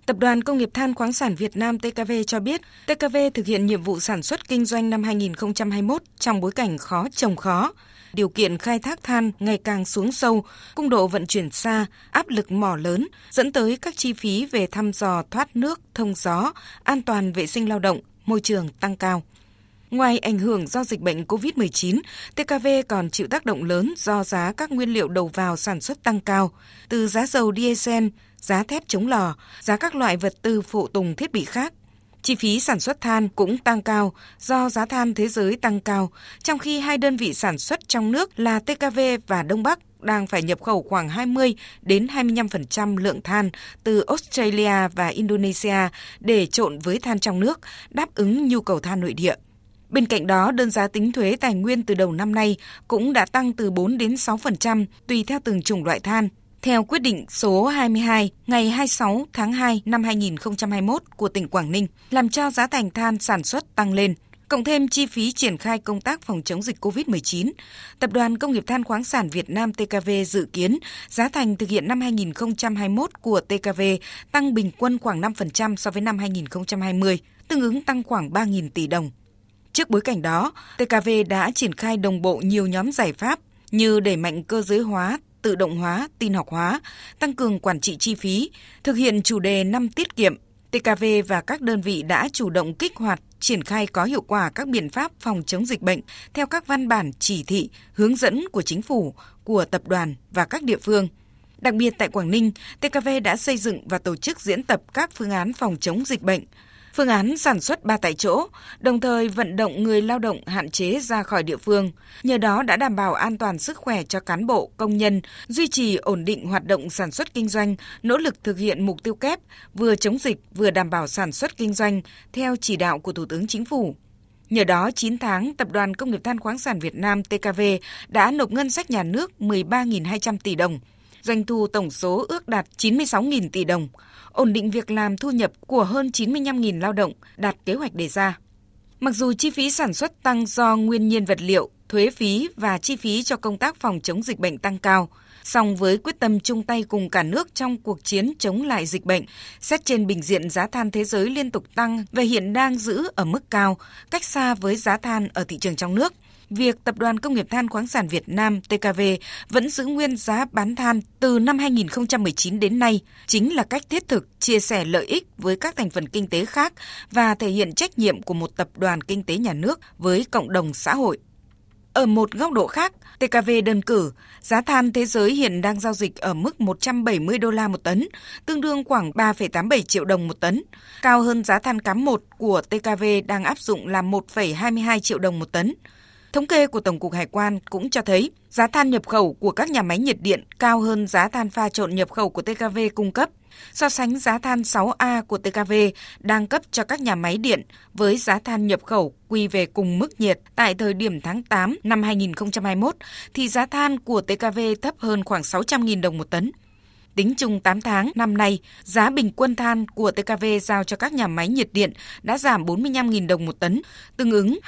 Tập đoàn Công nghiệp Than khoáng sản Việt Nam TKV cho biết, TKV thực hiện nhiệm vụ sản xuất kinh doanh năm 2021 trong bối cảnh khó trồng khó. Điều kiện khai thác than ngày càng xuống sâu, cung độ vận chuyển xa, áp lực mỏ lớn, dẫn tới các chi phí về thăm dò thoát nước, thông gió, an toàn vệ sinh lao động, môi trường tăng cao. Ngoài ảnh hưởng do dịch bệnh COVID-19, TKV còn chịu tác động lớn do giá các nguyên liệu đầu vào sản xuất tăng cao, từ giá dầu diesel, giá thép chống lò, giá các loại vật tư phụ tùng thiết bị khác. Chi phí sản xuất than cũng tăng cao do giá than thế giới tăng cao, trong khi hai đơn vị sản xuất trong nước là TKV và Đông Bắc đang phải nhập khẩu khoảng 20 đến 25% lượng than từ Australia và Indonesia để trộn với than trong nước, đáp ứng nhu cầu than nội địa. Bên cạnh đó, đơn giá tính thuế tài nguyên từ đầu năm nay cũng đã tăng từ 4 đến 6% tùy theo từng chủng loại than. Theo quyết định số 22 ngày 26 tháng 2 năm 2021 của tỉnh Quảng Ninh, làm cho giá thành than sản xuất tăng lên. Cộng thêm chi phí triển khai công tác phòng chống dịch COVID-19, Tập đoàn Công nghiệp Than khoáng sản Việt Nam TKV dự kiến giá thành thực hiện năm 2021 của TKV tăng bình quân khoảng 5% so với năm 2020, tương ứng tăng khoảng 3.000 tỷ đồng. Trước bối cảnh đó, TKV đã triển khai đồng bộ nhiều nhóm giải pháp như đẩy mạnh cơ giới hóa, tự động hóa, tin học hóa, tăng cường quản trị chi phí, thực hiện chủ đề năm tiết kiệm. TKV và các đơn vị đã chủ động kích hoạt, triển khai có hiệu quả các biện pháp phòng chống dịch bệnh theo các văn bản chỉ thị, hướng dẫn của chính phủ, của tập đoàn và các địa phương. Đặc biệt tại Quảng Ninh, TKV đã xây dựng và tổ chức diễn tập các phương án phòng chống dịch bệnh, phương án sản xuất 3 tại chỗ, đồng thời vận động người lao động hạn chế ra khỏi địa phương. Nhờ đó đã đảm bảo an toàn sức khỏe cho cán bộ, công nhân, duy trì ổn định hoạt động sản xuất kinh doanh, nỗ lực thực hiện mục tiêu kép, vừa chống dịch vừa đảm bảo sản xuất kinh doanh theo chỉ đạo của Thủ tướng Chính phủ. Nhờ đó, 9 tháng, Tập đoàn Công nghiệp Than khoáng sản Việt Nam TKV đã nộp ngân sách nhà nước 13.200 tỷ đồng, doanh thu tổng số ước đạt 96.000 tỷ đồng, ổn định việc làm thu nhập của hơn 95.000 lao động đạt kế hoạch đề ra. Mặc dù chi phí sản xuất tăng do nguyên nhiên vật liệu, thuế phí và chi phí cho công tác phòng chống dịch bệnh tăng cao, song với quyết tâm chung tay cùng cả nước trong cuộc chiến chống lại dịch bệnh, xét trên bình diện giá than thế giới liên tục tăng và hiện đang giữ ở mức cao, cách xa với giá than ở thị trường trong nước. Việc Tập đoàn Công nghiệp Than khoáng sản Việt Nam TKV vẫn giữ nguyên giá bán than từ năm 2019 đến nay chính là cách thiết thực chia sẻ lợi ích với các thành phần kinh tế khác và thể hiện trách nhiệm của một tập đoàn kinh tế nhà nước với cộng đồng xã hội. Ở một góc độ khác, TKV đơn cử, giá than thế giới hiện đang giao dịch ở mức 170 đô la một tấn, tương đương khoảng 3,87 triệu đồng một tấn, cao hơn giá than cám 1 của TKV đang áp dụng là 1,22 triệu đồng một tấn. Thống kê của Tổng cục Hải quan cũng cho thấy giá than nhập khẩu của các nhà máy nhiệt điện cao hơn giá than pha trộn nhập khẩu của TKV cung cấp. So sánh giá than 6A của TKV đang cấp cho các nhà máy điện với giá than nhập khẩu quy về cùng mức nhiệt tại thời điểm tháng 8 năm 2021 thì giá than của TKV thấp hơn khoảng 600.000 đồng một tấn. Tính chung 8 tháng năm nay, giá bình quân than của TKV giao cho các nhà máy nhiệt điện đã giảm 45.000 đồng một tấn, tương ứng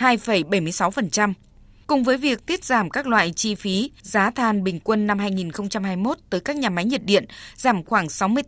2,76%. Cùng với việc tiết giảm các loại chi phí, giá than bình quân năm 2021 tới các nhà máy nhiệt điện giảm khoảng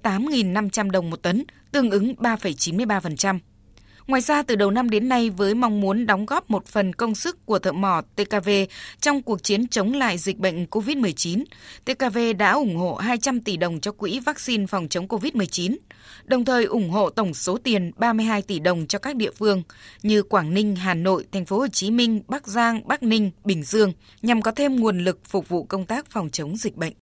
68.500 đồng một tấn, tương ứng 3,93%. Ngoài ra, từ đầu năm đến nay, với mong muốn đóng góp một phần công sức của thợ mỏ TKV trong cuộc chiến chống lại dịch bệnh COVID-19, TKV đã ủng hộ 200 tỷ đồng cho quỹ vaccine phòng chống COVID-19, đồng thời ủng hộ tổng số tiền 32 tỷ đồng cho các địa phương như Quảng Ninh, Hà Nội, Thành phố Hồ Chí Minh, Bắc Giang, Bắc Ninh, Bình Dương nhằm có thêm nguồn lực phục vụ công tác phòng chống dịch bệnh.